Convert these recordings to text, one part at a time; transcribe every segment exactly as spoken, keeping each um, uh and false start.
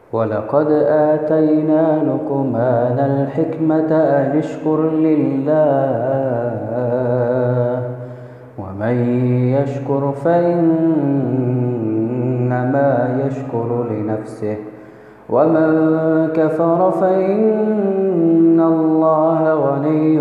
ولقد آتينا لقمان الحكمة أن اشكر لله ومن يشكر فإنما يشكر لنفسه ومن كفر فإن الله غني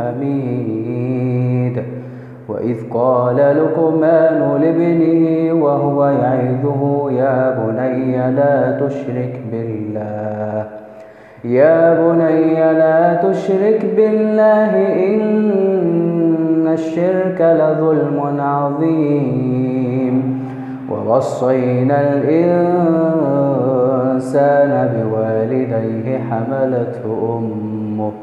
حميد. وإذ قال لقمان لابنه وهو يعظه يا بني لا تشرك بالله يا بني لا تشرك بالله إن الشرك لظلم عظيم. ووصينا الإنسان بوالديه حملته أمه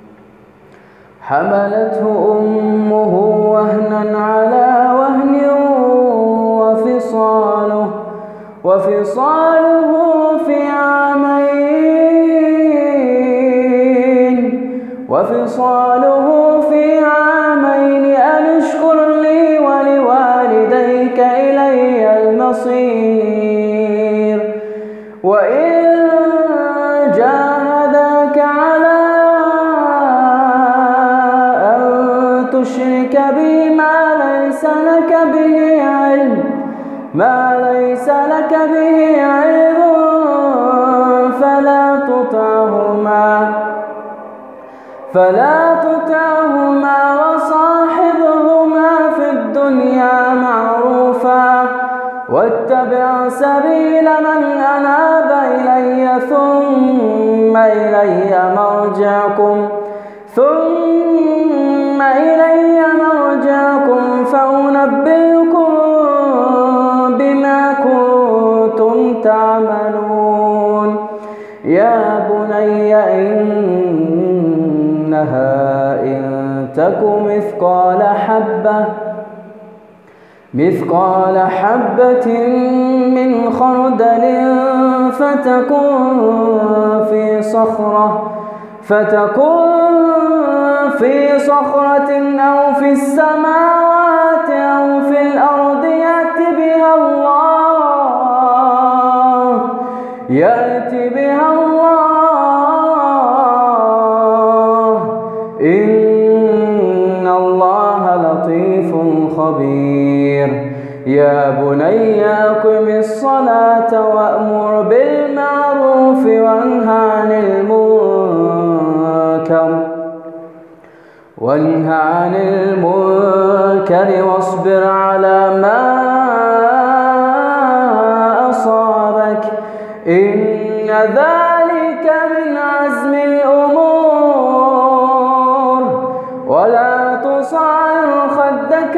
حملته أمه وهنا على وهن وفصاله وفصاله في عامين وفصاله في عامين أن اشكر لي ولوالديك إلي المصير. وإن جاهداك على أن تشرك بي ما ليس لك به علم ما ليس لك به علم فلا تطعهما فلا تطعهما وصاحبهما في الدنيا معروفا واتبع سبيل من أناب إلي ثم إلي مرجعكم ثم إلي مرجعكم فأنبئكم بما كنتم تعملون. يا بني إنها إن تك مثقال حبة مثقال حبة من خردل فتكن في صخرة فتكن في صخرة أو في السماوات أو في الأرض يأت بها الله يأت بها الله إن الله لطيف خبير. يا بني أقم الصلاة وأمر بالمعروف وانه عن المنكر وانه عن المنكر واصبر على ما أصابك إن ذلك من عزم الأمور. ولا تصعر خدك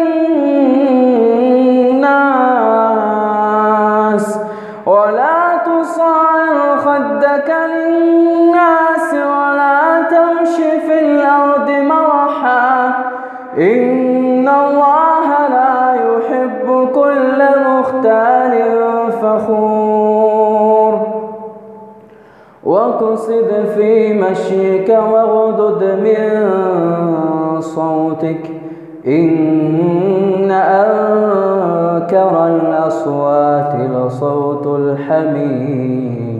للناس ولا تصعر خدك للناس ولا تمش في الأرض مرحا إن الله لا يحب كل مختال فخور. واقصد في مشيك واغضض من صوتك إن أنكر الأصوات لصوت الحمير.